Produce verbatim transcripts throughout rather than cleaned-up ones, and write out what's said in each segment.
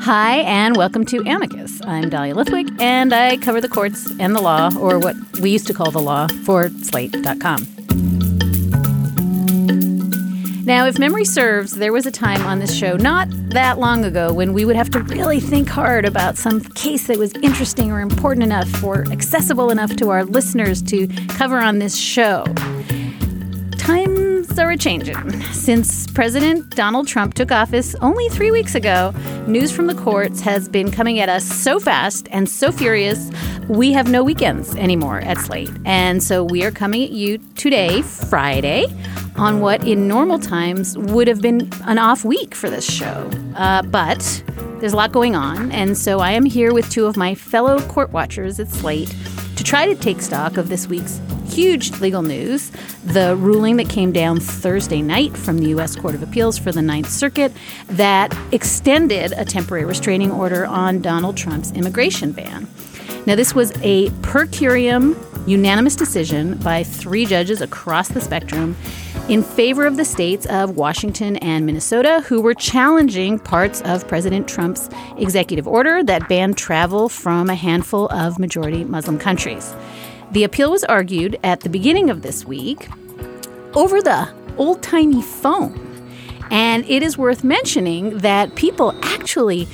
Hi, and welcome to Amicus. I'm Dahlia Lithwick, and I cover the courts and the law, or what we used to call the law, for Slate dot com. Now, if memory serves, there was a time on this show not that long ago when we would have to really think hard about some case that was interesting or important enough or accessible enough to our listeners to cover on this show. Times are a-changin'. Since President Donald Trump took office only three weeks ago, news from the courts has been coming at us so fast and so furious, we have no weekends anymore at Slate. And so we are coming at you today, Friday, on what in normal times would have been an off week for this show. Uh, but there's a lot going on, and so I am here with two of my fellow court watchers at Slate to try to take stock of this week's huge legal news, the ruling that came down Thursday night from the U S Court of Appeals for the Ninth Circuit that extended a temporary restraining order on Donald Trump's immigration ban. Now, this was a per curiam unanimous decision by three judges across the spectrum in favor of the states of Washington and Minnesota, who were challenging parts of President Trump's executive order that banned travel from a handful of majority Muslim countries. The appeal was argued at the beginning of this week over the old-timey phone. And it is worth mentioning that people actually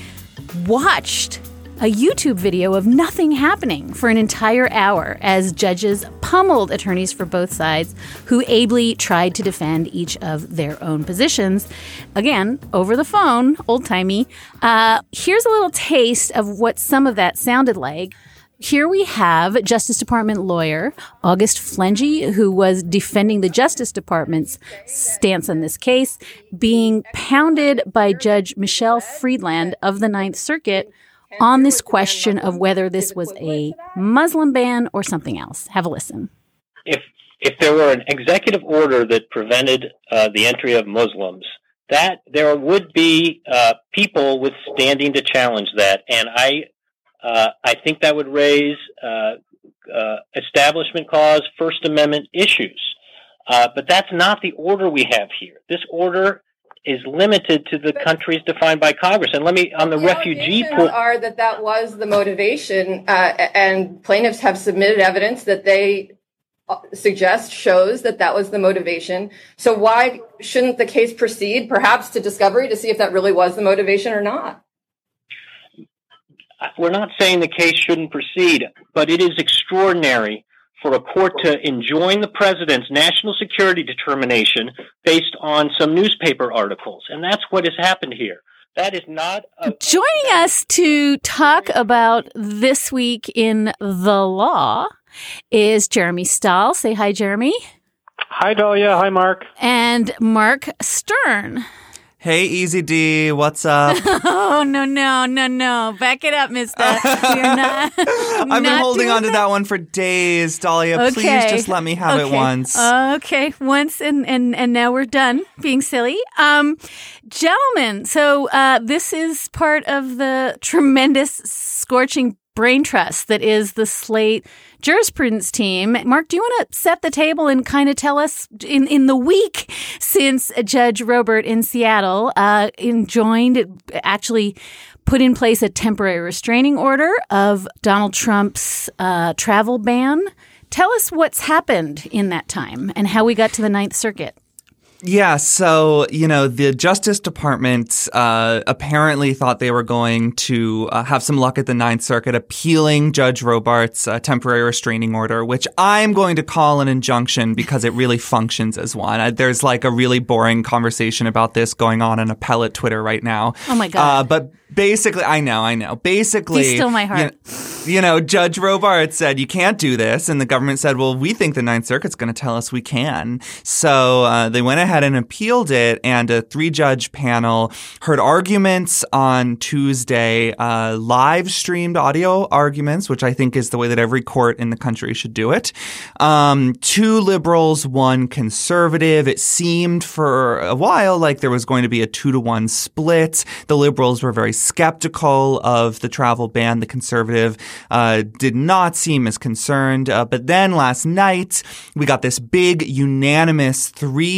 watched a YouTube video of nothing happening for an entire hour as judges pummeled attorneys for both sides who ably tried to defend each of their own positions. Again, over the phone, old-timey. Uh, here's a little taste of what some of that sounded like. Here we have Justice Department lawyer August Flengy, who was defending the Justice Department's stance on this case, being pounded by Judge Michelle Friedland of the Ninth Circuit on this question of whether this was a Muslim ban or something else. Have a listen. If if there were an executive order that prevented uh, the entry of Muslims, that there would be uh, people withstanding to challenge that, and I uh, I think that would raise uh, uh, Establishment Clause, First Amendment issues. Uh, but that's not the order we have here. This order is limited to the countries defined by Congress. And let me, on the, the refugee point, are that that was the motivation, uh, and plaintiffs have submitted evidence that they suggest shows that that was the motivation. So why shouldn't the case proceed, perhaps to discovery, to see if that really was the motivation or not? We're not saying the case shouldn't proceed, but it is extraordinary for a court to enjoin the president's national security determination based on some newspaper articles. And that's what has happened here. That is not a- Joining us to talk about this week in the law is Jeremy Stahl. Say hi, Jeremy. Hi, Dahlia. Hi, Mark. And Mark Stern. Hey, Easy D, what's up? Oh, no, no, no, no. Back it up, mister. You're not. I've not been holding on to that. that one for days, Dahlia. Okay. Please just let me have okay. it once. Okay, once, and, and, and now we're done being silly. Um, gentlemen, so uh, this is part of the tremendous scorching brain trust that is the Slate jurisprudence team. Mark, do you want to set the table and kind of tell us in, in the week since Judge Robert in Seattle uh, enjoined, actually put in place a temporary restraining order of Donald Trump's uh, travel ban? Tell us what's happened in that time and how we got to the Ninth Circuit. Yeah, so, you know, the Justice Department uh, apparently thought they were going to uh, have some luck at the Ninth Circuit appealing Judge Robart's uh, temporary restraining order, which I'm going to call an injunction because it really functions as one. I, there's like a really boring conversation about this going on on appellate Twitter right now. Oh, my God. Uh, but basically, I know, I know. Basically, you still my heart. You, you know, Judge Robart said, you can't do this. And the government said, well, we think the Ninth Circuit's going to tell us we can. So uh, they went ahead and appealed it. And a three-judge panel heard arguments on Tuesday, uh, live-streamed audio arguments, which I think is the way that every court in the country should do it. Um, two liberals, one conservative. It seemed for a while like there was going to be a two-to-one split. The liberals were very skeptical of the travel ban. The conservative uh, did not seem as concerned. Uh, but then last night, we got this big unanimous three oh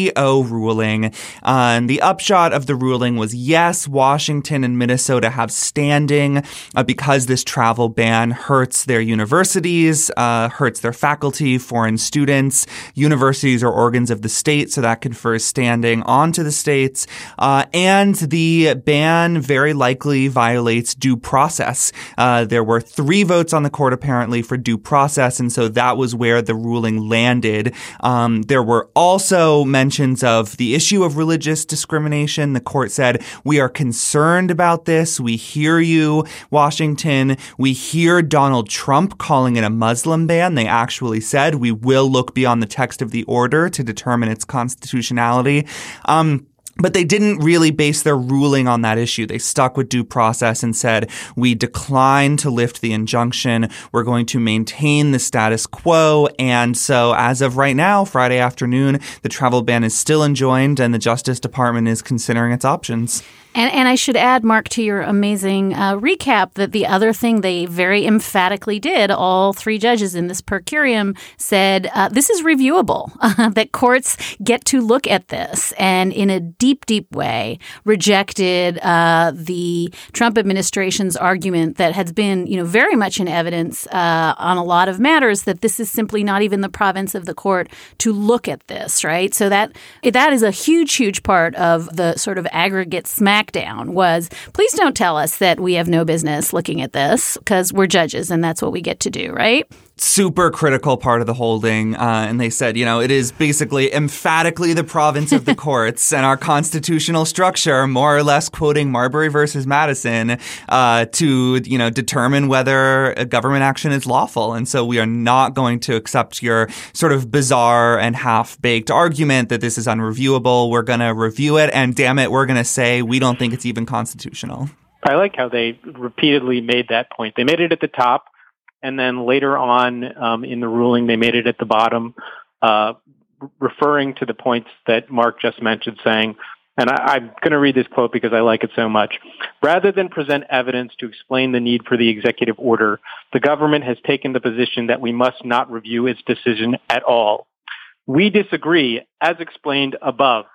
ruling. Uh, and the upshot of the ruling was, yes, Washington and Minnesota have standing uh, because this travel ban hurts their universities, uh, hurts their faculty, foreign students. Universities are organs of the state, so that confers standing onto the states. Uh, and the ban very likely violates due process. Uh, there were three votes on the court, apparently, for due process, and so that was where the ruling landed. Um, there were also mentions of the issue of religious discrimination. The court said, we are concerned about this. We hear you, Washington. We hear Donald Trump calling it a Muslim ban. They actually said, we will look beyond the text of the order to determine its constitutionality. Um, But they didn't really base their ruling on that issue. They stuck with due process and said, we decline to lift the injunction. We're going to maintain the status quo. And so as of right now, Friday afternoon, the travel ban is still enjoined and the Justice Department is considering its options. And, and I should add, Mark, to your amazing uh, recap, that the other thing they very emphatically did, all three judges in this per curiam said, uh, this is reviewable, uh, that courts get to look at this, and in a deep, deep way rejected uh, the Trump administration's argument that has been, you know, very much in evidence uh, on a lot of matters, that this is simply not even the province of the court to look at this, right? So that that is a huge, huge part of the sort of aggregate smack down was, please don't tell us that we have no business looking at this because we're judges and that's what we get to do, right? Super critical part of the holding. Uh, and they said, you know, it is basically emphatically the province of the courts and our constitutional structure, more or less quoting Marbury versus Madison, uh, to, you know, determine whether a government action is lawful. And so we are not going to accept your sort of bizarre and half-baked argument that this is unreviewable. We're going to review it. And damn it, we're going to say we don't think it's even constitutional. I like how they repeatedly made that point. They made it at the top. And then later on um, in the ruling, they made it at the bottom, uh, referring to the points that Mark just mentioned, saying, and I, I'm going to read this quote because I like it so much, rather than present evidence to explain the need for the executive order, the government has taken the position that we must not review its decision at all. We disagree, as explained above.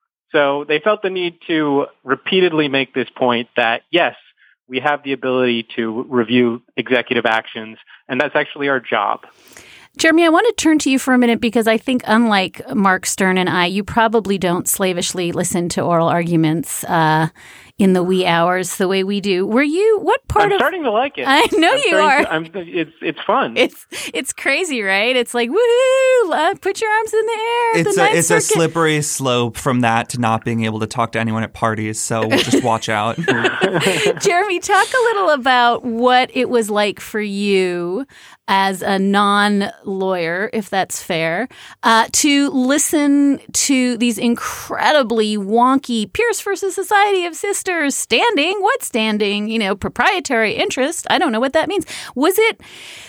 So they felt the need to repeatedly make this point that, yes, we have the ability to review executive actions, and that's actually our job. Jeremy, I want to turn to you for a minute because I think, unlike Mark Stern and I, you probably don't slavishly listen to oral arguments uh, in the wee hours the way we do. Were you? What part I'm of? I'm starting to like it. I know I'm you are. To, I'm, it's it's fun. It's it's crazy, right? It's like woohoo! Uh, put your arms in the air. It's the a it's Circuit. a slippery slope from that to not being able to talk to anyone at parties. So we'll just watch out. Jeremy, talk a little about what it was like for you as a non-lawyer, if that's fair, uh, to listen to these incredibly wonky Pierce versus Society of Sisters standing, what standing, you know, proprietary interest. I don't know what that means. Was it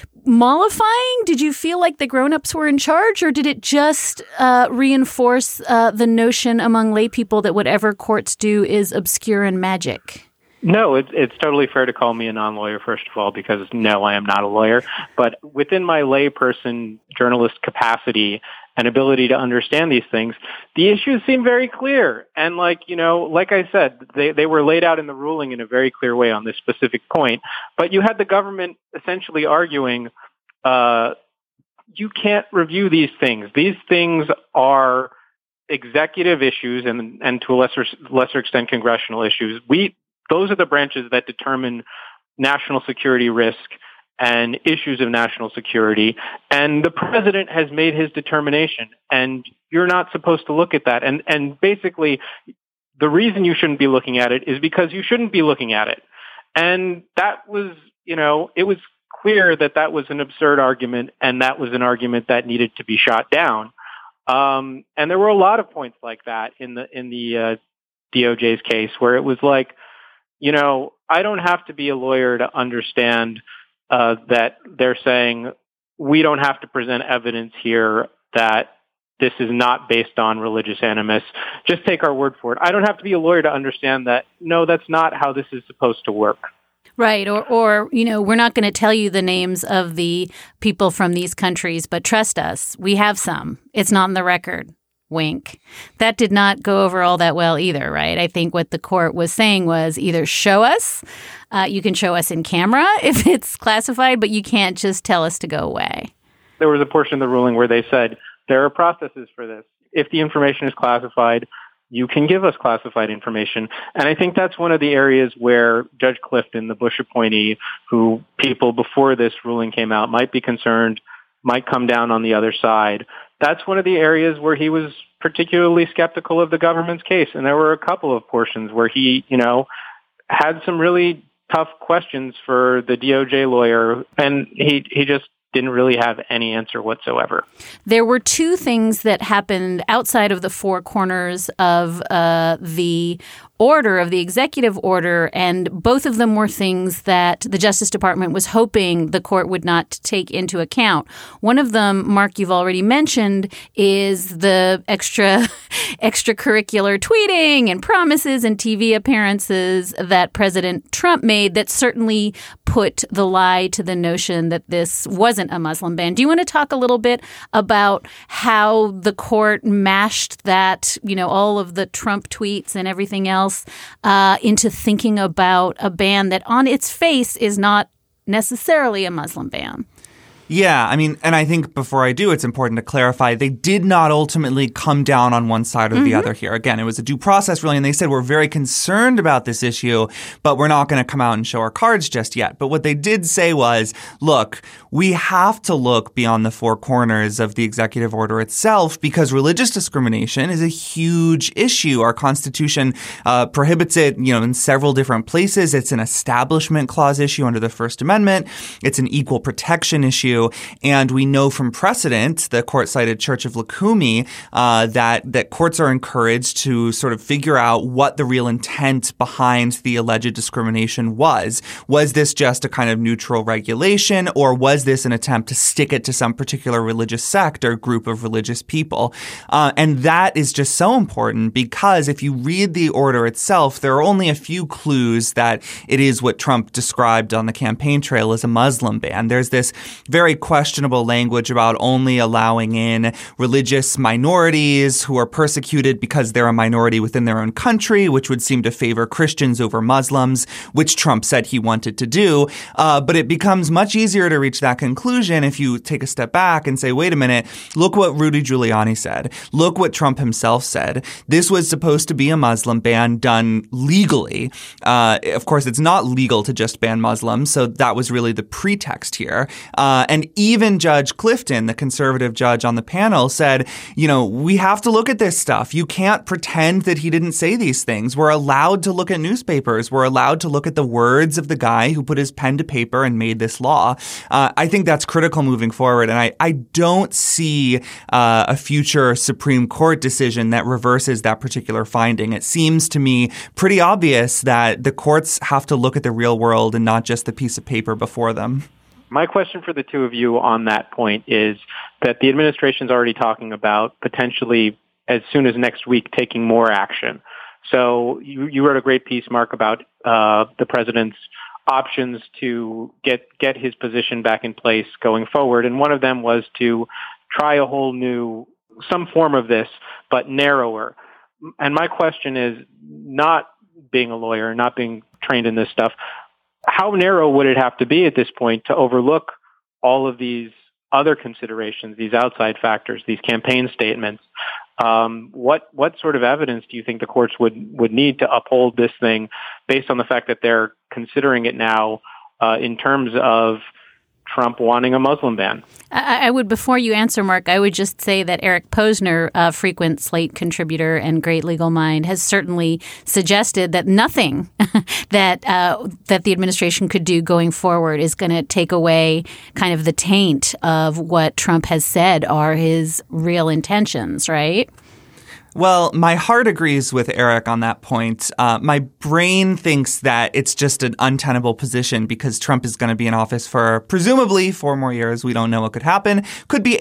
mollifying? Did you feel like the grown-ups were in charge, or did it just uh, reinforce uh, the notion among lay people that whatever courts do is obscure and magic? No, it's, it's totally fair to call me a non-lawyer, first of all, because no, I am not a lawyer. But within my layperson journalist capacity and ability to understand these things, the issues seem very clear. And like, you know, like I said, they, they were laid out in the ruling in a very clear way on this specific point. But you had the government essentially arguing, uh, you can't review these things. These things are executive issues and, and to a lesser, lesser extent, congressional issues. We, Those are the branches that determine national security risk and issues of national security. And the president has made his determination, and you're not supposed to look at that. And, and basically, the reason you shouldn't be looking at it is because you shouldn't be looking at it. And that was, you know, it was clear that that was an absurd argument, and that was an argument that needed to be shot down. Um, and there were a lot of points like that in the, in the uh, D O J's case where it was like, you know, I don't have to be a lawyer to understand uh, that they're saying we don't have to present evidence here that this is not based on religious animus. Just take our word for it. I don't have to be a lawyer to understand that, no, that's not how this is supposed to work. Right. Or, or you know, we're not going to tell you the names of the people from these countries, but trust us, we have some. It's not in the record. wink. That did not go over all that well either, right? I think what the court was saying was either show us, uh, you can show us in camera if it's classified, but you can't just tell us to go away. There was a portion of the ruling where they said there are processes for this. If the information is classified, you can give us classified information. And I think that's one of the areas where Judge Clifton, the Bush appointee, who people before this ruling came out might be concerned, might come down on the other side. That's one of the areas where he was particularly skeptical of the government's case. And there were a couple of portions where he, you know, had some really tough questions for the D O J lawyer, and he he just didn't really have any answer whatsoever. There were two things that happened outside of the four corners of uh, the order, of the executive order, and both of them were things that the Justice Department was hoping the court would not take into account. One of them, Mark, you've already mentioned, is the extra extracurricular tweeting and promises and T V appearances that President Trump made that certainly put the lie to the notion that this wasn't a Muslim ban. Do you want to talk a little bit about how the court mashed that, you know, all of the Trump tweets and everything else Uh, into thinking about a ban that on its face is not necessarily a Muslim ban? Yeah, I mean, and I think before I do, it's important to clarify, they did not ultimately come down on one side or mm-hmm. the other here. Again, it was a due process ruling, and they said we're very concerned about this issue, but we're not going to come out and show our cards just yet. But what they did say was, look, we have to look beyond the four corners of the executive order itself because religious discrimination is a huge issue. Our Constitution uh, prohibits it, you know, in several different places. It's an establishment clause issue under the First Amendment. It's an equal protection issue. And we know from precedent, the court cited Church of Lukumi, uh, that, that courts are encouraged to sort of figure out what the real intent behind the alleged discrimination was. Was this just a kind of neutral regulation, or was this an attempt to stick it to some particular religious sect or group of religious people? Uh, and that is just so important because if you read the order itself, there are only a few clues that it is what Trump described on the campaign trail as a Muslim ban. There's this very questionable language about only allowing in religious minorities who are persecuted because they're a minority within their own country, which would seem to favor Christians over Muslims, which Trump said he wanted to do. Uh, but it becomes much easier to reach that conclusion if you take a step back and say, wait a minute, look what Rudy Giuliani said. Look what Trump himself said. This was supposed to be a Muslim ban done legally. Uh, of course, it's not legal to just ban Muslims, so that was really the pretext here. Uh, and even Judge Clifton, the conservative judge on the panel, said, you know, we have to look at this stuff. You can't pretend that he didn't say these things. We're allowed to look at newspapers. We're allowed to look at the words of the guy who put his pen to paper and made this law. Uh, I think that's critical moving forward. And I, I don't see uh, a future Supreme Court decision that reverses that particular finding. It seems to me pretty obvious that the courts have to look at the real world and not just the piece of paper before them. My question for the two of you on that point is that the administration's already talking about potentially as soon as next week taking more action. So you, you wrote a great piece, Mark, about uh, the president's options to get get his position back in place going forward. And one of them was to try a whole new, some form of this, but narrower. And my question is, not being a lawyer, not being trained in this stuff, how narrow would it have to be at this point to overlook all of these other considerations, these outside factors, these campaign statements? Um, what what sort of evidence do you think the courts would, would need to uphold this thing based on the fact that they're considering it now uh, in terms of Trump wanting a Muslim ban? I, I would, before you answer, Mark, I would just say that Eric Posner, a frequent Slate contributor and great legal mind, has certainly suggested that nothing that uh, that the administration could do going forward is going to take away kind of the taint of what Trump has said are his real intentions, right? Well, my heart agrees with Eric on that point. Uh, my brain thinks that it's just an untenable position because Trump is going to be in office for presumably four more years. We don't know what could happen. Could be eight.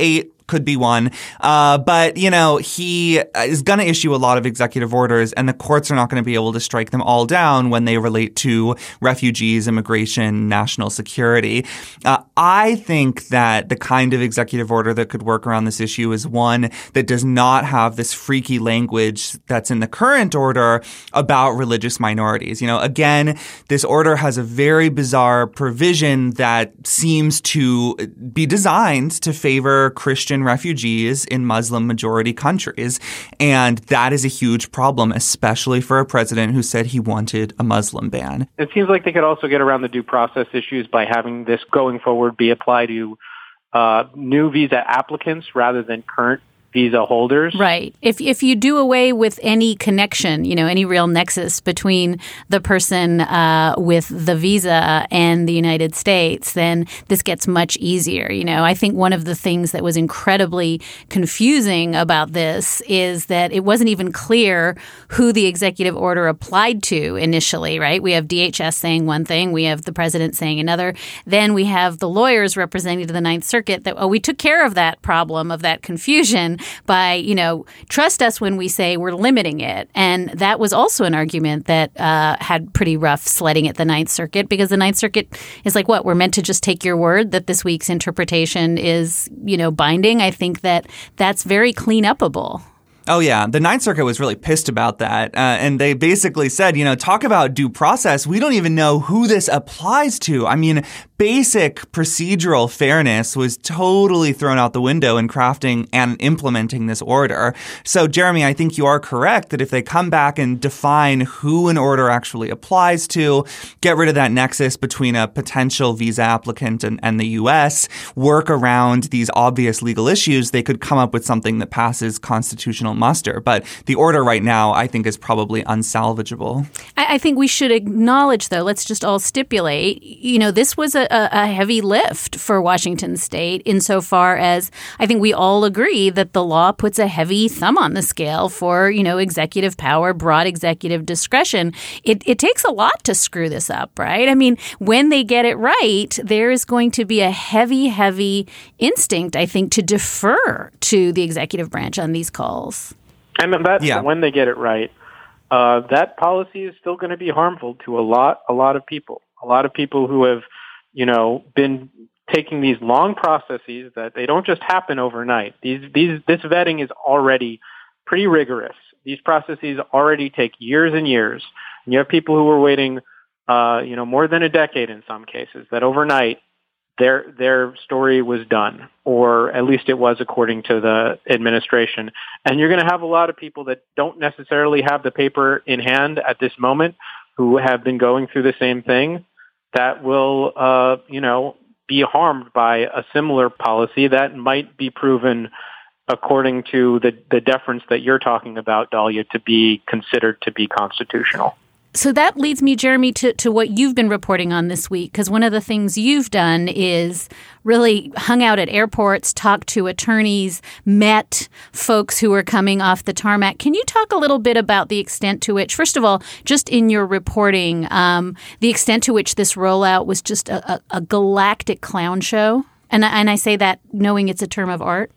could be one. Uh, but, you know, he is going to issue a lot of executive orders, and the courts are not going to be able to strike them all down when they relate to refugees, immigration, national security. Uh, I think that the kind of executive order that could work around this issue is one that does not have this freaky language that's in the current order about religious minorities. You know, again, this order has a very bizarre provision that seems to be designed to favor Christian refugees in Muslim-majority countries. And that is a huge problem, especially for a president who said he wanted a Muslim ban. It seems like they could also get around the due process issues by having this going forward be applied to uh, new visa applicants rather than current visa holders. Right. If if you do away with any connection, you know, any real nexus between the person uh, with the visa and the United States, then this gets much easier. You know, I think one of the things that was incredibly confusing about this is that it wasn't even clear who the executive order applied to initially, right? We have D H S saying one thing, we have the president saying another. Then we have the lawyers representing to the Ninth Circuit that, oh, we took care of that problem, of that confusion by, you know, trust us when we say we're limiting it. And that was also an argument that uh, had pretty rough sledding at the Ninth Circuit, because the Ninth Circuit is like, what, we're meant to just take your word that this week's interpretation is, you know, binding? I think that that's very clean upable. Oh, yeah. The Ninth Circuit was really pissed about that. Uh, and they basically said, you know, talk about due process. We don't even know who this applies to. I mean, basic procedural fairness was totally thrown out the window in crafting and implementing this order. So, Jeremy, I think you are correct that if they come back and define who an order actually applies to, get rid of that nexus between a potential visa applicant and, and the U S, work around these obvious legal issues, they could come up with something that passes constitutional muster. But the order right now, I think, is probably unsalvageable. I, I think we should acknowledge, though, let's just all stipulate, you know, this was a, a heavy lift for Washington State insofar as I think we all agree that the law puts a heavy thumb on the scale for, you know, executive power, broad executive discretion. It, it takes a lot to screw this up, right? I mean, when they get it right, there is going to be a heavy, heavy instinct, I think, to defer to the executive branch on these calls. And that's yeah. when they get it right. Uh, that policy is still going to be harmful to a lot, a lot of people. A lot of people who have, you know, been taking these long processes that they don't just happen overnight. These, these, this vetting is already pretty rigorous. These processes already take years and years. And you have people who are waiting, uh, you know, more than a decade in some cases, that overnight their their story was done, or at least it was according to the administration. And you're going to have a lot of people that don't necessarily have the paper in hand at this moment, who have been going through the same thing, that will, uh, you know, be harmed by a similar policy that might be proven, according to the, the deference that you're talking about, Dahlia, to be considered to be constitutional. So that leads me, Jeremy, to, to what you've been reporting on this week, because one of the things you've done is really hung out at airports, talked to attorneys, met folks who are coming off the tarmac. Can you talk a little bit about the extent to which, first of all, just in your reporting, um, the extent to which this rollout was just a, a, a galactic clown show? And, and I say that knowing it's a term of art.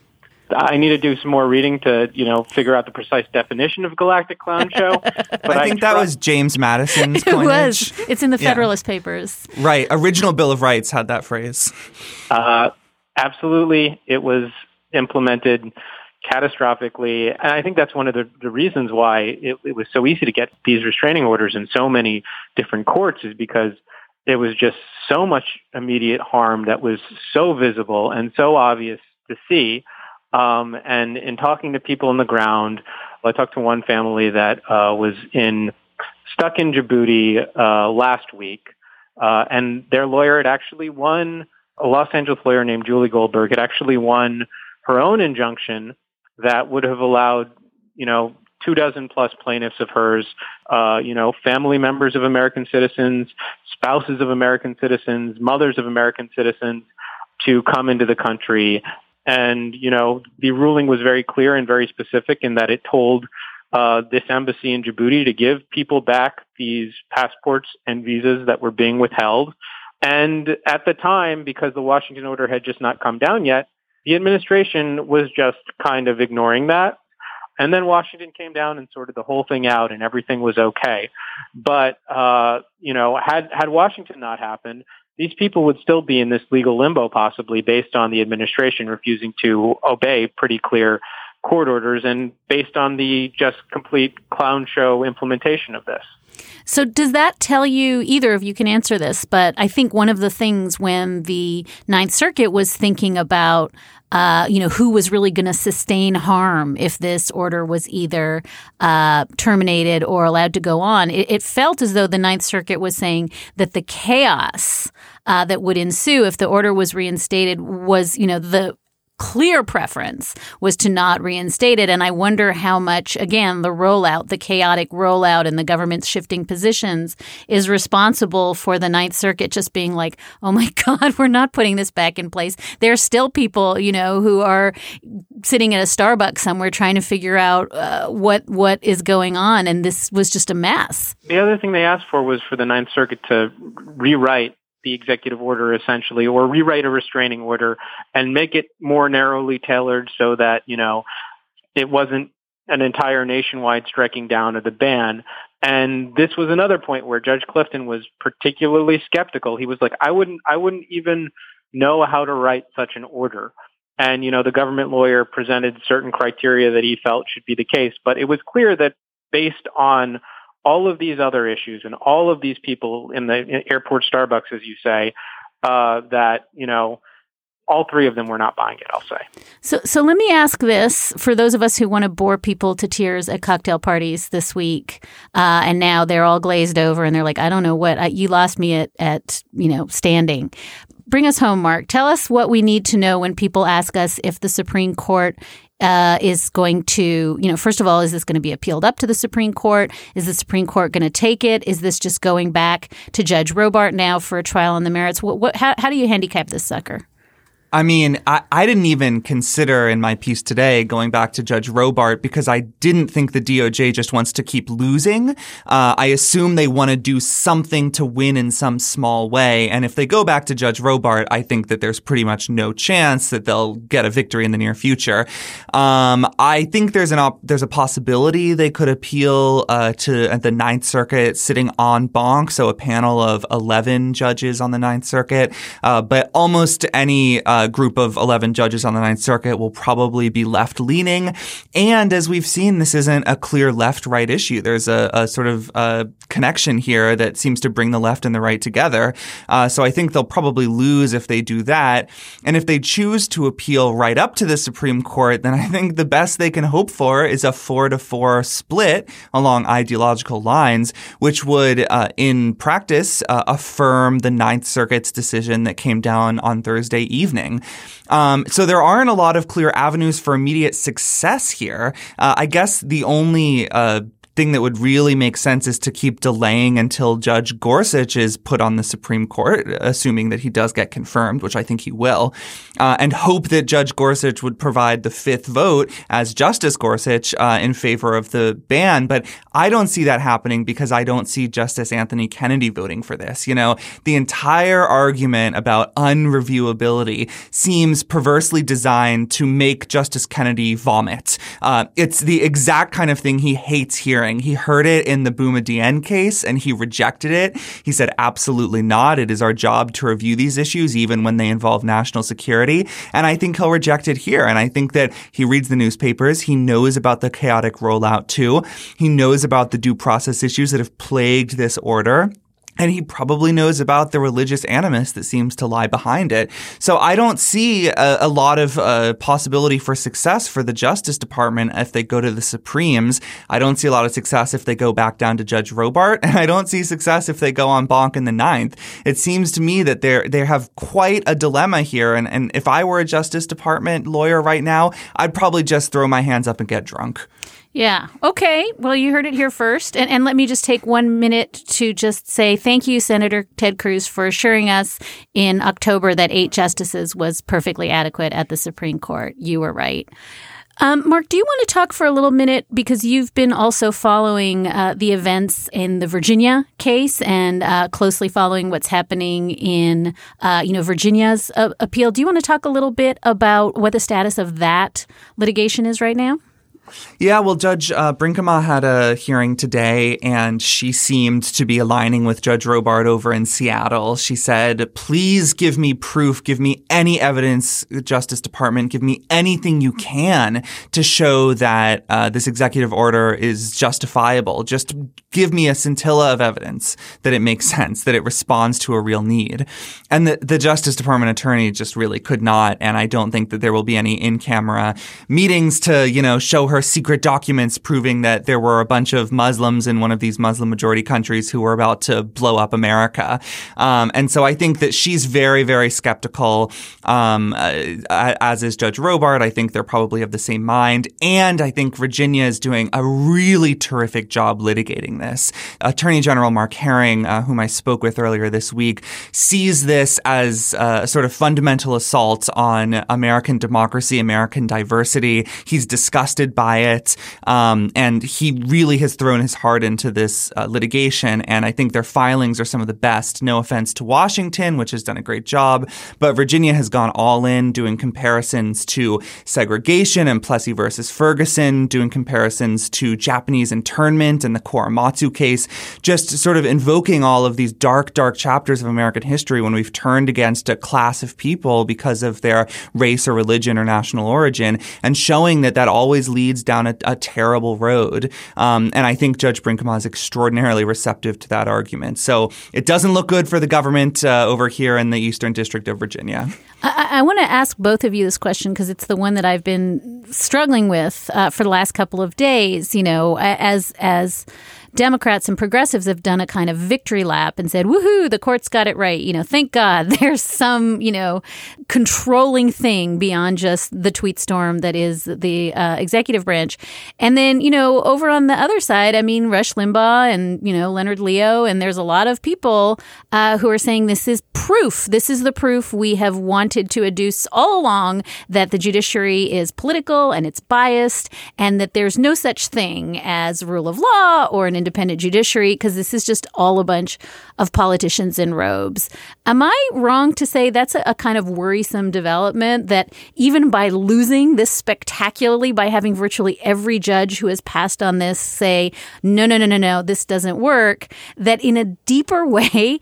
I need to do some more reading to, you know, figure out the precise definition of galactic clown show. But I think I that was James Madison's coinage. It was. It's in the Federalist yeah. Papers. Right. Original Bill of Rights had that phrase. Uh, absolutely. It was implemented catastrophically. And I think that's one of the, the reasons why it, it was so easy to get these restraining orders in so many different courts, is because there was just so much immediate harm that was so visible and so obvious to see. Um, and in talking to people on the ground, I talked to one family that uh, was in stuck in Djibouti uh, last week, uh, and their lawyer had actually won, a Los Angeles lawyer named Julie Goldberg had actually won her own injunction that would have allowed, you know, two dozen plus plaintiffs of hers, uh, you know, family members of American citizens, spouses of American citizens, mothers of American citizens, to come into the country. And, you know, the ruling was very clear and very specific in that it told uh, this embassy in Djibouti to give people back these passports and visas that were being withheld. And at the time, because the Washington order had just not come down yet, The administration was just kind of ignoring that. And then Washington came down and sorted the whole thing out, and everything was okay. But, uh, you know, had, had Washington not happened, these people would still be in this legal limbo, possibly, based on the administration refusing to obey pretty clear court orders and based on the just complete clown show implementation of this. So does that tell you, either of you can answer this, but I think one of the things when the Ninth Circuit was thinking about, uh, you know, who was really going to sustain harm if this order was either uh, terminated or allowed to go on, it, it felt as though the Ninth Circuit was saying that the chaos uh, that would ensue if the order was reinstated was, you know, the clear preference was to not reinstate it. And I wonder how much, again, the rollout, the chaotic rollout and the government's shifting positions is responsible for the Ninth Circuit just being like, oh my God, we're not putting this back in place. There are still people, you know, who are sitting at a Starbucks somewhere trying to figure out uh, what what is going on. And this was just a mess. The other thing they asked for was for the Ninth Circuit to rewrite the executive order, essentially, or rewrite a restraining order and make it more narrowly tailored so that, you know, it wasn't an entire nationwide striking down of the ban. And this was another point where Judge Clifton was particularly skeptical. He was like, I wouldn't, I wouldn't even know how to write such an order. And, you know, the government lawyer presented certain criteria that he felt should be the case, but it was clear that based on all of these other issues and all of these people in the in airport Starbucks, as you say, uh, that, you know, all three of them were not buying it, I'll say. So so let me ask this for those of us who want to bore people to tears at cocktail parties this week, uh, and now they're all glazed over and they're like, I don't know what, I, you lost me at, at, you know, standing. Bring us home, Mark. Tell us what we need to know when people ask us if the Supreme Court Uh, is going to, you know, first of all, is this going to be appealed up to the Supreme Court? Is the Supreme Court going to take it? Is this just going back to Judge Robart now for a trial on the merits? What, what, how, how do you handicap this sucker? I mean, I, I didn't even consider in my piece today going back to Judge Robart because I didn't think the D O J just wants to keep losing. Uh, I assume they want to do something to win in some small way. And if they go back to Judge Robart, I think that there's pretty much no chance that they'll get a victory in the near future. Um, I think there's an op- there's a possibility they could appeal uh, to the Ninth Circuit sitting en banc, so a panel of eleven judges on the Ninth Circuit. Uh, but almost any uh, group of eleven judges on the Ninth Circuit will probably be left-leaning. And as we've seen, this isn't a clear left-right issue. There's a, a sort of uh, connection here that seems to bring the left and the right together. Uh, so I think they'll probably lose if they do that. And if they choose to appeal right up to the Supreme Court, then I think the best they can hope for is a four to four split along ideological lines, which would, uh, in practice, uh, affirm the Ninth Circuit's decision that came down on Thursday evening. Um, so there aren't a lot of clear avenues for immediate success here. Uh, I guess the only uh, thing that would really make sense is to keep delaying until Judge Gorsuch is put on the Supreme Court, assuming that he does get confirmed, which I think he will, uh, and hope that Judge Gorsuch would provide the fifth vote as Justice Gorsuch uh, in favor of the ban. But I don't see that happening because I don't see Justice Anthony Kennedy voting for this. You know, the entire argument about unreviewability seems perversely designed to make Justice Kennedy vomit. Uh, it's the exact kind of thing he hates hearing. He heard it in the Boumediene case and he rejected it. He said, absolutely not. It is our job to review these issues, even when they involve national security. And I think he'll reject it here. And I think that he reads the newspapers. He knows about the chaotic rollout too. He knows about the due process issues that have plagued this order. And he probably knows about the religious animus that seems to lie behind it. So I don't see a, a lot of uh, possibility for success for the Justice Department if they go to the Supremes. I don't see a lot of success if they go back down to Judge Robart. And I don't see success if they go en banc in the ninth. It seems to me that they they have quite a dilemma here. And, and if I were a Justice Department lawyer right now, I'd probably just throw my hands up and get drunk. Yeah. Okay. Well, you heard it here first. And, and let me just take one minute to just say thank you, Senator Ted Cruz, for assuring us in October that eight justices was perfectly adequate at the Supreme Court. You were right. Um, Mark, do you want to talk for a little minute, because you've been also following uh, the events in the Virginia case and uh, closely following what's happening in, uh, you know, Virginia's uh, appeal. Do you want to talk a little bit about what the status of that litigation is right now? Yeah, well, Judge uh, Brinkema had a hearing today, and she seemed to be aligning with Judge Robart over in Seattle. She said, please give me proof, give me any evidence, Justice Department, give me anything you can to show that uh, this executive order is justifiable. Just give me a scintilla of evidence that it makes sense, that it responds to a real need. And the, the Justice Department attorney just really could not, and I don't think that there will be any in-camera meetings to, you know, show her secret documents proving that there were a bunch of Muslims in one of these Muslim majority countries who were about to blow up America. Um, and so I think that she's very, very skeptical, um, uh, as is Judge Robart. I think they're probably of the same mind. And I think Virginia is doing a really terrific job litigating this. Attorney General Mark Herring, uh, whom I spoke with earlier this week, sees this as a sort of fundamental assault on American democracy, American diversity. He's disgusted by it. Um, and he really has thrown his heart into this uh, litigation. And I think their filings are some of the best. No offense to Washington, which has done a great job. But Virginia has gone all in, doing comparisons to segregation and Plessy versus Ferguson, doing comparisons to Japanese internment and the Korematsu case, just sort of invoking all of these dark, dark chapters of American history when we've turned against a class of people because of their race or religion or national origin, and showing that that always leads down a, a terrible road. Um, and I think Judge Brinkema is extraordinarily receptive to that argument. So it doesn't look good for the government uh, over here in the Eastern District of Virginia. I, I want to ask both of you this question because it's the one that I've been struggling with uh, for the last couple of days. You know, as as Democrats and progressives have done a kind of victory lap and said, woohoo, the court's got it right. You know, thank God there's some, you know, controlling thing beyond just the tweet storm that is the uh, executive branch. And then, you know, over on the other side, I mean, Rush Limbaugh and, you know, Leonard Leo, and there's a lot of people uh, who are saying this is proof. This is the proof we have wanted to adduce all along, that the judiciary is political and it's biased, and that there's no such thing as rule of law or an independent judiciary, because this is just all a bunch of politicians in robes. Am I wrong to say that's a, a kind of worrisome development, that even by losing this spectacularly, by having virtually every judge who has passed on this say, no, no, no, no, no, this doesn't work, that in a deeper way,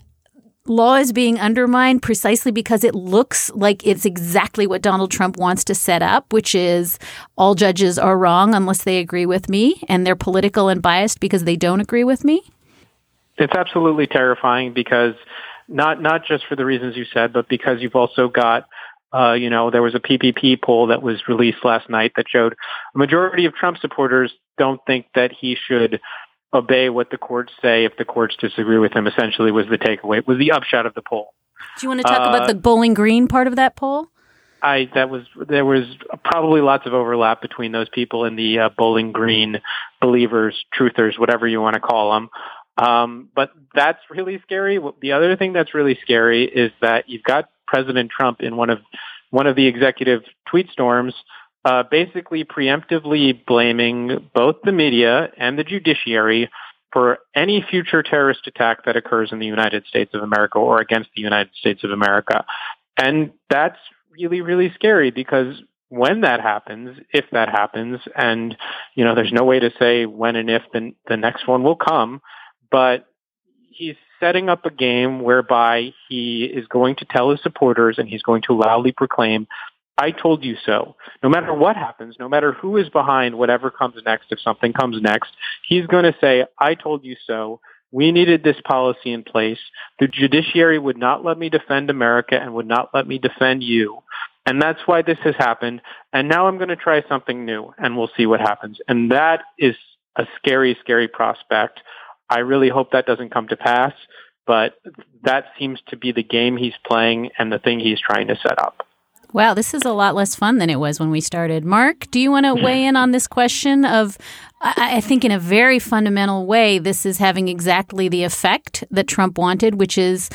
law is being undermined precisely because it looks like it's exactly what Donald Trump wants to set up, which is all judges are wrong unless they agree with me, and they're political and biased because they don't agree with me? It's absolutely terrifying, because not not just for the reasons you said, but because you've also got, uh, you know, there was a P P P poll that was released last night that showed a majority of Trump supporters don't think that he should obey what the courts say if the courts disagree with him, essentially was the takeaway, was the upshot of the poll. Do you want to talk uh, about the Bowling Green part of that poll? I that was there was probably lots of overlap between those people and the uh, Bowling Green believers, truthers, whatever you want to call them. Um, but that's really scary. The other thing that's really scary is that you've got President Trump in one of one of the executive tweet storms, Uh, basically preemptively blaming both the media and the judiciary for any future terrorist attack that occurs in the United States of America or against the United States of America. And that's really, really scary, because when that happens, if that happens, and, you know, there's no way to say when and if the, the next one will come, but he's setting up a game whereby he is going to tell his supporters and he's going to loudly proclaim, I told you so. No matter what happens, no matter who is behind whatever comes next, if something comes next, he's going to say, I told you so. We needed this policy in place. The judiciary would not let me defend America and would not let me defend you. And that's why this has happened. And now I'm going to try something new, and we'll see what happens. And that is a scary, scary prospect. I really hope that doesn't come to pass, but that seems to be the game he's playing and the thing he's trying to set up. Wow, this is a lot less fun than it was when we started. Mark, do you want to weigh in on this question of, I think in a very fundamental way, this is having exactly the effect that Trump wanted, which is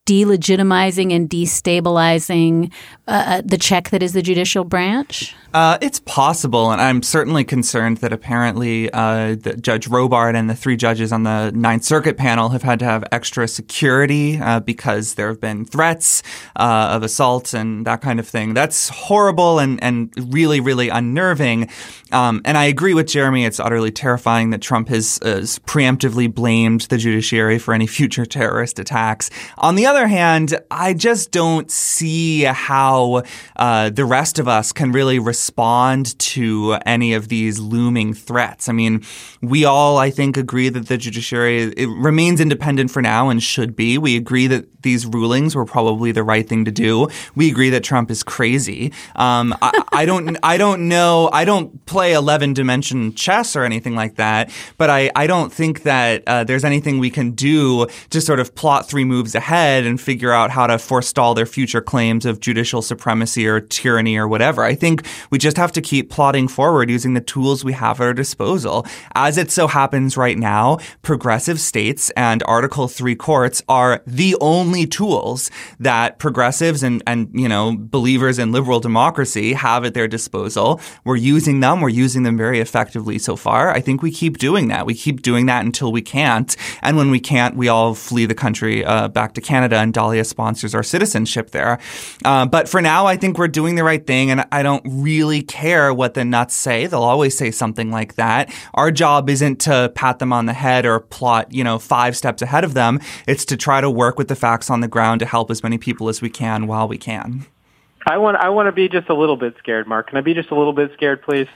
delegitimizing and destabilizing uh, the check that is the judicial branch? Uh, it's possible, and I'm certainly concerned that apparently uh, the Judge Robart and the three judges on the Ninth Circuit panel have had to have extra security uh, because there have been threats uh, of assault and that kind of thing. That's horrible and, and really, really unnerving. Um, and I agree with Jeremy. It's utterly terrifying that Trump has, uh, has preemptively blamed the judiciary for any future terrorist attacks. On the other hand, I just don't see how uh, the rest of us can really respond to any of these looming threats. I mean, we all, I think, agree that the judiciary it remains independent for now and should be. We agree that these rulings were probably the right thing to do. We agree that Trump is crazy. Um, I, I don't, I don't know. I don't play eleven-dimension chess or anything like that, but I, I don't think that uh, there's anything we can do to sort of plot three moves ahead and figure out how to forestall their future claims of judicial supremacy or tyranny or whatever. I think we just have to keep plodding forward using the tools we have at our disposal. As it so happens right now, progressive states and Article three courts are the only tools that progressives and, and, you know, believers in liberal democracy have at their disposal. We're using them. We're using them very effectively so far. I think we keep doing that. We keep doing that until we can't. And when we can't, we all flee the country uh, back to Canada, and Dahlia sponsors our citizenship there. Uh, but for now, I think we're doing the right thing, and I don't really care what the nuts say. They'll always say something like that. Our job isn't to pat them on the head or plot, you know, five steps ahead of them. It's to try to work with the facts on the ground to help as many people as we can while we can. I want I want to be just a little bit scared, Mark. Can I be just a little bit scared, please?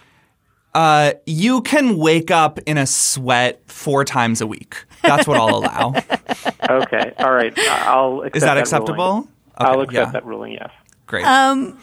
Uh, you can wake up in a sweat four times a week. That's what I'll allow. Okay. All right. I'll accept Is that, that acceptable? Ruling. Okay, I'll accept yeah. that ruling, yes. Great. Um,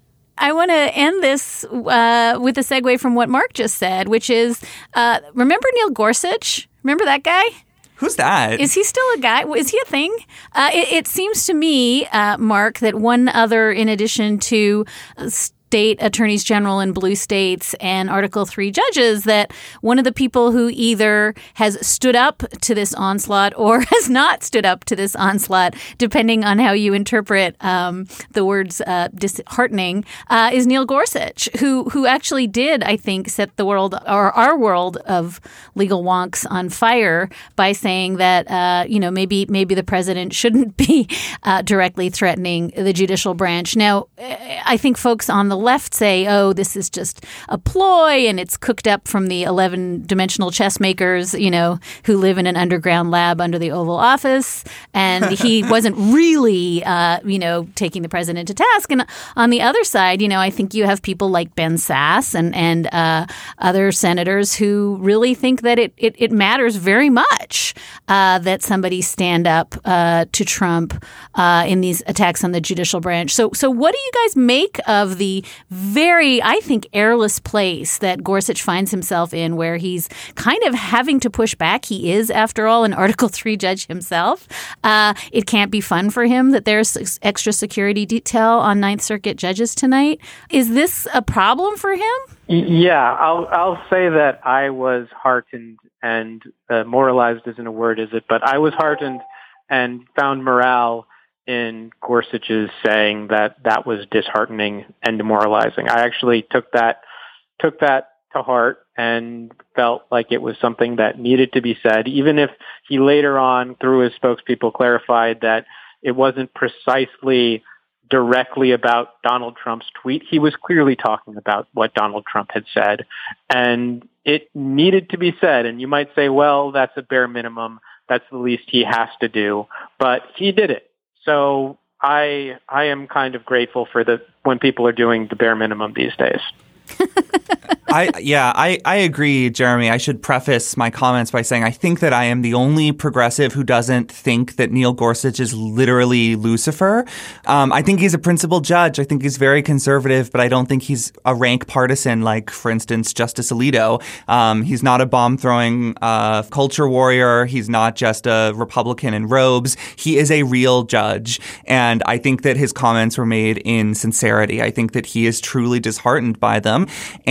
I want to end this uh, with a segue from what Mark just said, which is, uh, remember Neil Gorsuch? Remember that guy? Who's that? Is he still a guy? Is he a thing? Uh, it, it seems to me, uh, Mark, that one other, in addition to uh, state attorneys general in blue states and Article three judges, that one of the people who either has stood up to this onslaught or has not stood up to this onslaught, depending on how you interpret um, the words uh, disheartening, uh, is Neil Gorsuch, who who actually did, I think, set the world or our world of legal wonks on fire by saying that, uh, you know, maybe maybe the president shouldn't be uh, directly threatening the judicial branch. Now, I think folks on the left say, oh, this is just a ploy and it's cooked up from the eleven-dimensional chess makers, you know, who live in an underground lab under the Oval Office. And he wasn't really, uh, you know, taking the president to task. And on the other side, you know, I think you have people like Ben Sasse and, and uh, other senators who really think that it, it, it matters very much uh, that somebody stand up uh, to Trump uh, in these attacks on the judicial branch. So, so what do you guys make of the very, I think, airless place that Gorsuch finds himself in, where he's kind of having to push back? He is, after all, an Article three judge himself. Uh, it can't be fun for him that there's extra security detail on Ninth Circuit judges tonight. Is this a problem for him? Yeah, I'll I'll say that I was heartened and uh, moralized isn't a word, is it? But I was heartened and found morale in Gorsuch's saying that that was disheartening and demoralizing. I actually took that took that to heart and felt like it was something that needed to be said, even if he later on, through his spokespeople, clarified that it wasn't precisely directly about Donald Trump's tweet. He was clearly talking about what Donald Trump had said, and it needed to be said. And you might say, well, that's a bare minimum. That's the least he has to do. But he did it. So I I am kind of grateful for the when people are doing the bare minimum these days. I yeah, I, I agree, Jeremy. I should preface my comments by saying I think that I am the only progressive who doesn't think that Neil Gorsuch is literally Lucifer. Um, I think he's a principled judge. I think he's very conservative, but I don't think he's a rank partisan like, for instance, Justice Alito. Um, he's not a bomb-throwing uh, culture warrior. He's not just a Republican in robes. He is a real judge. And I think that his comments were made in sincerity. I think that he is truly disheartened by them. And uh,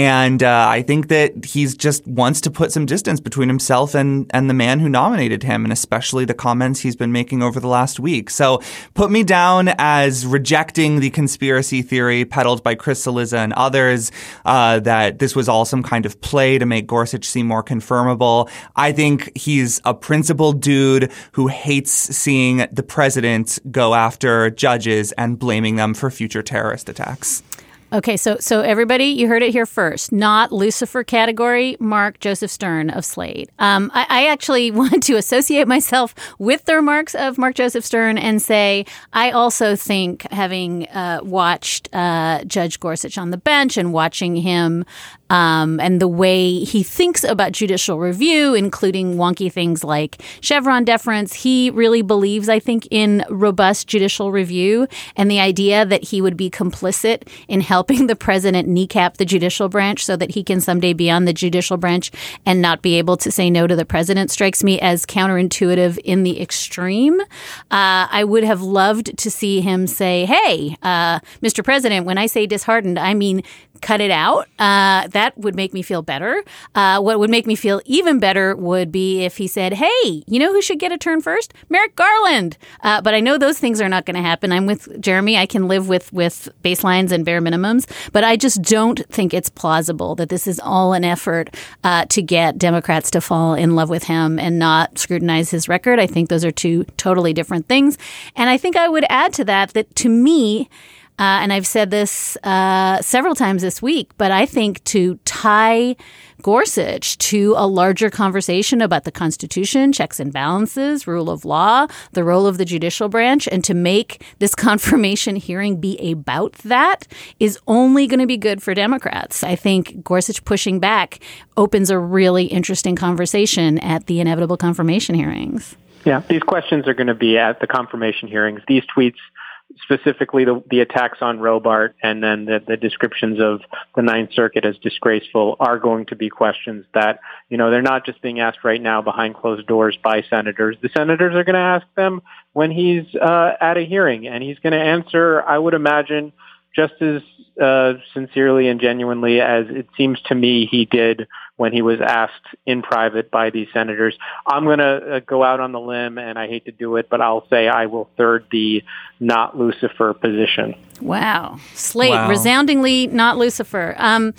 uh, I think that he's just wants to put some distance between himself and, and the man who nominated him, and especially the comments he's been making over the last week. So put me down as rejecting the conspiracy theory peddled by Chris Cillizza and others uh, that this was all some kind of play to make Gorsuch seem more confirmable. I think he's a principled dude who hates seeing the president go after judges and blaming them for future terrorist attacks. Okay, so so everybody, you heard it here first. Not Lucifer category, Mark Joseph Stern of Slate. Um, I, I actually want to associate myself with the remarks of Mark Joseph Stern and say I also think, having uh, watched uh, Judge Gorsuch on the bench and watching him Um, and the way he thinks about judicial review, including wonky things like Chevron deference, he really believes, I think, in robust judicial review and the idea that he would be complicit in helping the president kneecap the judicial branch so that he can someday be on the judicial branch and not be able to say no to the president strikes me as counterintuitive in the extreme. Uh, I would have loved to see him say, hey, uh, Mister President, when I say disheartened, I mean cut it out. Uh, that would make me feel better. Uh, what would make me feel even better would be if he said, hey, you know who should get a turn first? Merrick Garland. Uh, but I know those things are not going to happen. I'm with Jeremy. I can live with, with baselines and bare minimums. But I just don't think it's plausible that this is all an effort uh, to get Democrats to fall in love with him and not scrutinize his record. I think those are two totally different things. And I think I would add to that that to me, Uh, and I've said this uh, several times this week, but I think to tie Gorsuch to a larger conversation about the Constitution, checks and balances, rule of law, the role of the judicial branch, and to make this confirmation hearing be about that is only going to be good for Democrats. I think Gorsuch pushing back opens a really interesting conversation at the inevitable confirmation hearings. Yeah, these questions are going to be at the confirmation hearings. These tweets, specifically the, the attacks on Robart and then the, the descriptions of the Ninth Circuit as disgraceful, are going to be questions that, you know, they're not just being asked right now behind closed doors by senators. The senators are going to ask them when he's uh, at a hearing, and he's going to answer, I would imagine, just as uh, sincerely and genuinely as it seems to me he did when he was asked in private by these senators. I'm going to uh, go out on the limb, and I hate to do it, but I'll say I will third the not Lucifer position. Wow. Slate, wow. Resoundingly not Lucifer. Um,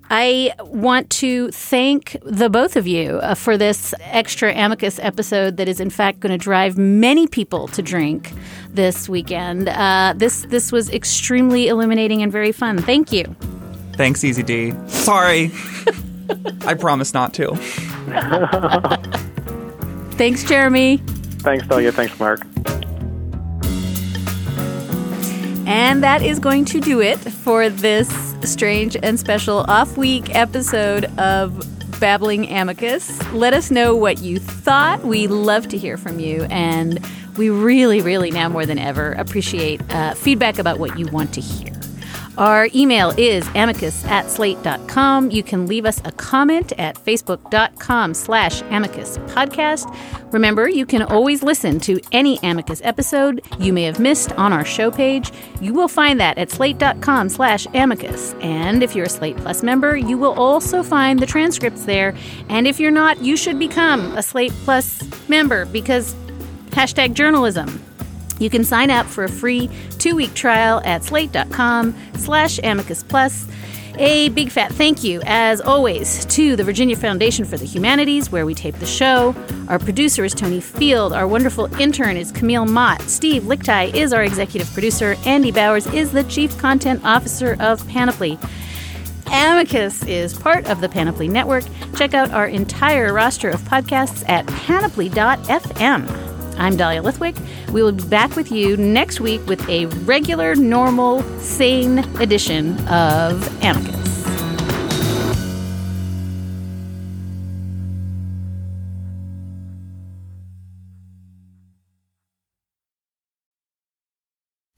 I want to thank the both of you uh, for this extra Amicus episode that is, in fact, going to drive many people to drink this weekend. Uh, this this was extremely illuminating and very fun. Thank you. Thanks, Easy D. Sorry. I promise not to. Thanks, Jeremy. Thanks, Dahlia. Thanks, Mark. And that is going to do it for this strange and special off-week episode of Babbling Amicus. Let us know what you thought. We love to hear from you, and we really, really now more than ever appreciate uh, feedback about what you want to hear. Our email is amicus at slate dot com. You can leave us a comment at facebook.com slash amicus podcast. Remember, you can always listen to any Amicus episode you may have missed on our show page. You will find that at slate.com slash amicus. And if you're a Slate Plus member, you will also find the transcripts there. And if you're not, you should become a Slate Plus member because hashtag journalism. You can sign up for a free two-week trial at slate.com slash amicus plus. A big fat thank you, as always, to the Virginia Foundation for the Humanities, where we tape the show. Our producer is Tony Field. Our wonderful intern is Camille Mott. Steve Lichtai is our executive producer. Andy Bowers is the chief content officer of Panoply. Amicus is part of the Panoply Network. Check out our entire roster of podcasts at panoply dot f m. I'm Dahlia Lithwick. We will be back with you next week with a regular, normal, sane edition of Amicus.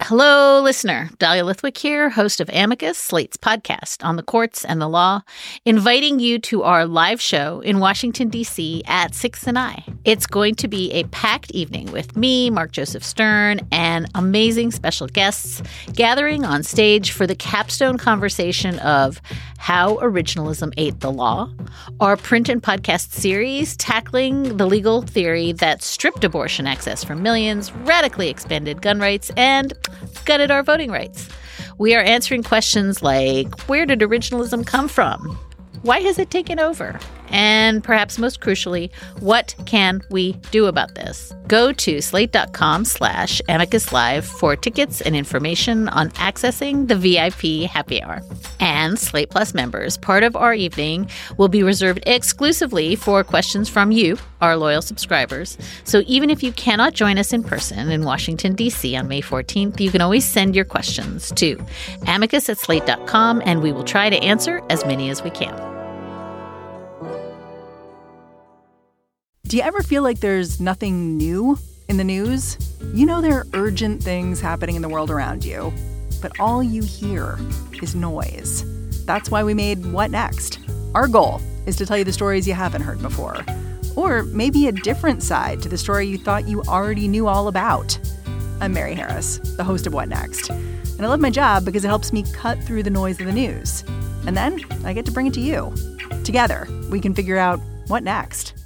Hello, listener. Dahlia Lithwick here, host of Amicus, Slate's podcast on the courts and the law, inviting you to our live show in Washington, D C at Sixth and I. It's going to be a packed evening with me, Mark Joseph Stern, and amazing special guests gathering on stage for the capstone conversation of how originalism ate the law, our print and podcast series tackling the legal theory that stripped abortion access from millions, radically expanded gun rights, and gutted our voting rights. We are answering questions like, where did originalism come from? Why has it taken over? And perhaps most crucially, what can we do about this? Go to slate.com slash amicus live for tickets and information on accessing the V I P happy hour. And Slate Plus members, part of our evening will be reserved exclusively for questions from you, our loyal subscribers. So even if you cannot join us in person in Washington, D C on May fourteenth, you can always send your questions to amicus at slate dot com, and we will try to answer as many as we can. Do you ever feel like there's nothing new in the news? You know there are urgent things happening in the world around you, but all you hear is noise. That's why we made What Next? Our goal is to tell you the stories you haven't heard before, or maybe a different side to the story you thought you already knew all about. I'm Mary Harris, the host of What Next? And I love my job because it helps me cut through the noise of the news. And then I get to bring it to you. Together, we can figure out what next.